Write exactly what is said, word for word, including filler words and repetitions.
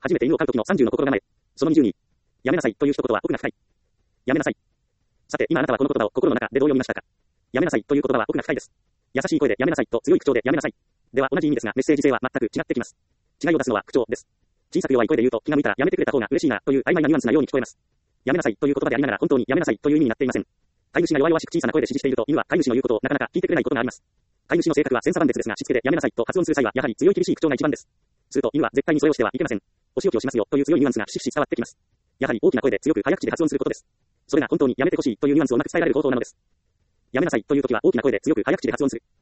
初めて犬を飼う時のさんじゅうの心構え。そのにじゅうに。やめなさいという一言は奥が深い。やめなさい。さて、今あなたはこの言葉を心の中でどう読みましたか？やめなさいという言葉は奥が深いです。優しい声でやめなさいと強い口調でやめなさい。では同じ意味ですがメッセージ性は全く違ってきます。違いを出すのは口調です。小さく弱い声で言うと気が向いたらやめてくれた方が嬉しいなという曖昧なニュアンスなように聞こえます。やめなさいという言葉でありながら本当にやめなさいという意味になっていません。飼い主が弱々しく小さな声で指示していると犬は飼い主の言うことをなかなか聞いてくれないことがあります。飼い主の性格は千差万別ですがしつけでやめなさいと発音する際はやはり強い厳しい口調が一番です。すると犬は絶対にそれをしてはいけません。お仕置きをしますよという強いニュアンスがひしひし伝わってきます。やはり大きな声で強く早口で発音することです。それが本当にやめてほしいというニュアンスをうまく伝えられる方法なのです。やめなさいという時は大きな声で強く早口で発音する。